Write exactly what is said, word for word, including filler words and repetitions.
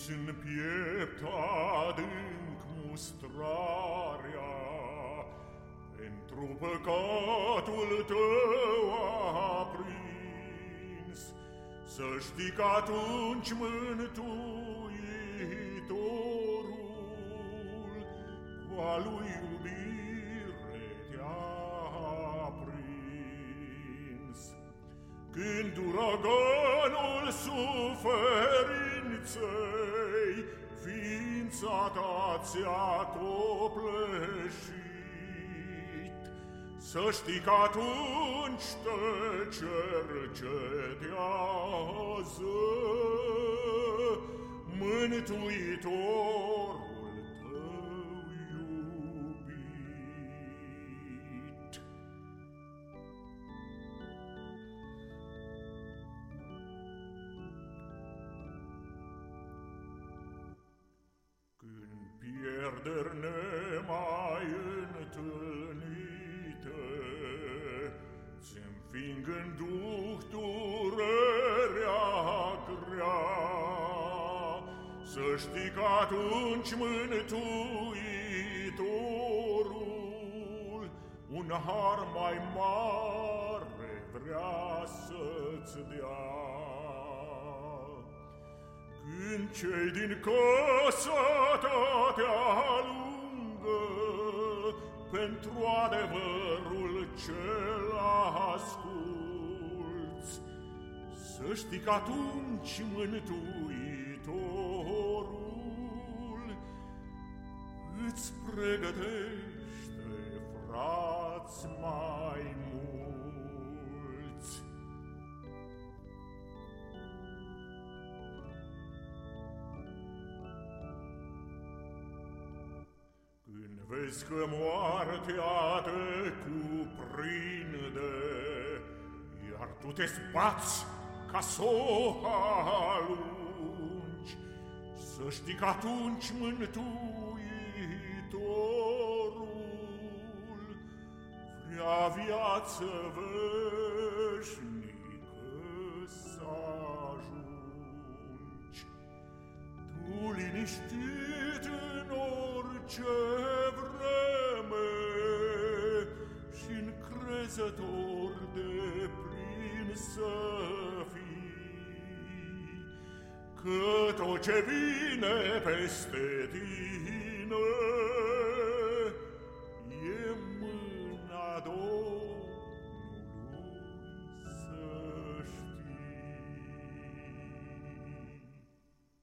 În piept adânc mustrarea, pentru păcatul tău aprins. Să știi că atunci Mântuitorul cu a lui iubire te-a prins. Când uraganul suferinței ființa ta ți-a copleșit, să știi că atunci te cercetează Mântuitorul tău iubit. Când pierderi nemai întâlnite ți-nfing în duh durerea grea, să știi că atunci Mântuitorul un har mai mare vrea să-ți dea. Când cei din casa ta te alungă pentru adevărul ce-l asculți, să știi că atunci Mântuitorul îți pregătește frați mai mulți. Când vezi că moartea te cuprinde, iar tu te spați ca s o alungi, să știi că atunci Mântuitorul vrea viață veșnică să ajungi. Tu liniștit în orice vreme și încrezător de plin să fii, că tot ce vine peste tine